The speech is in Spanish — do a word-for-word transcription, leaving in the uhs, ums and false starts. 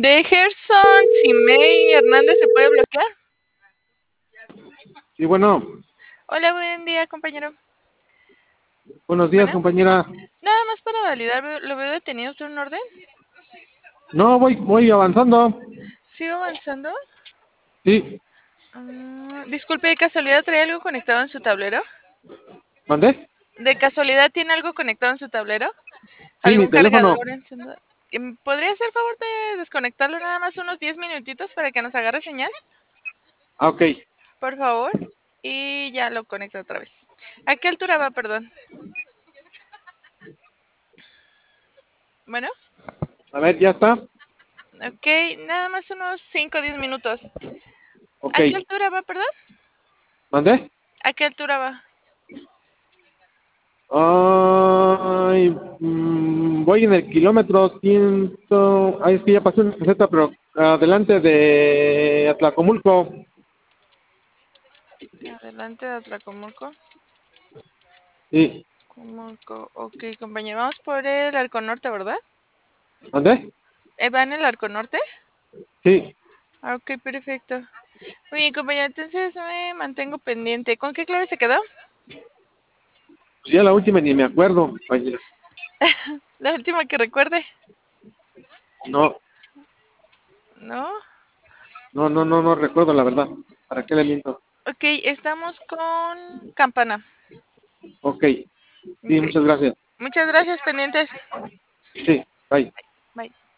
De Gerson, Simei Hernández, ¿se puede bloquear? Sí, bueno, Hola, buen día, compañero. buenos días, Bueno, compañera. nada más para validar, ¿lo lo veo detenido usted en orden? No, voy, voy avanzando. ¿Sigo avanzando? Sí, Mm, disculpe, ¿de casualidad trae algo conectado en su tablero? ¿mandé? ¿De casualidad tiene algo conectado en su tablero? Sí, mi ¿Algún teléfono. cargador encendedor? Em, ¿Podría hacer favor de desconectarlo nada más unos diez minutitos para que nos agarre señal? Ah, ok. Por favor. Y ya lo conecto otra vez. ¿A qué altura va, perdón? Bueno, A ver, ya está. ok, nada más unos cinco o diez minutos. Ok. ¿A qué altura va, perdón? ¿Mandé? ¿A qué altura va? Ay, mm, voy en el kilómetro ciento. Ay, es que ya pasé una caseta, pero adelante de Atlacomulco. Adelante de Atlacomulco. Sí. Comulco. Ok, compañero, vamos por el Arco Norte, ¿verdad? ¿Mandé? Eh, ¿Va en el Arco Norte? Sí. Ah, ok, perfecto. Muy bien, compañero, entonces me mantengo pendiente. ¿Con qué clave se quedó? Pues ya la última ni me acuerdo, compañera. La última que recuerde, No, ¿no? no, no, no, no recuerdo la verdad. ¿Para qué le miento? Ok, estamos con Campana. Ok. Sí, Ok, muchas gracias. muchas gracias, pendientes. Sí, bye. Bye.